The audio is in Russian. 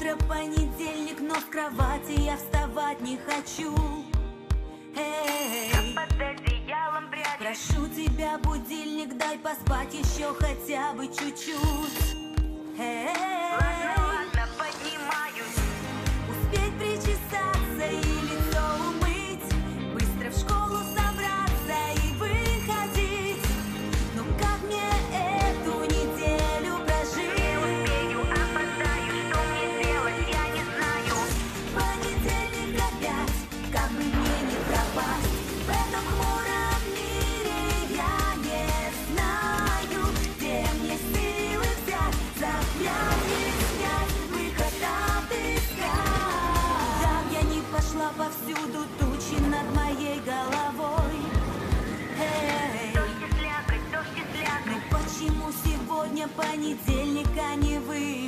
Утро понедельник, но в кровати я вставать не хочу. Эй, Я под одеялом прячусь. прошу тебя, будильник, дай поспать еще хотя бы чуть-чуть. Ладно, ладно, поднимаюсь. Успеть причесаться и лицо умыть, быстро в школу собраться и выходить. Ну как мне эту неделю прожить? Не успею, опоздаю, что мне делать, я не знаю. Понедельник опять, как бы мне не пропасть. В этом хмуром мире я не знаю, где мне силы взять, заклять не снять, выход отыскать. Куда б я ни пошла, повсюду тучи над моей головой. Эй, Дождь и слякоть, дождь и ну слякоть. почему сегодня понедельник, а не вы?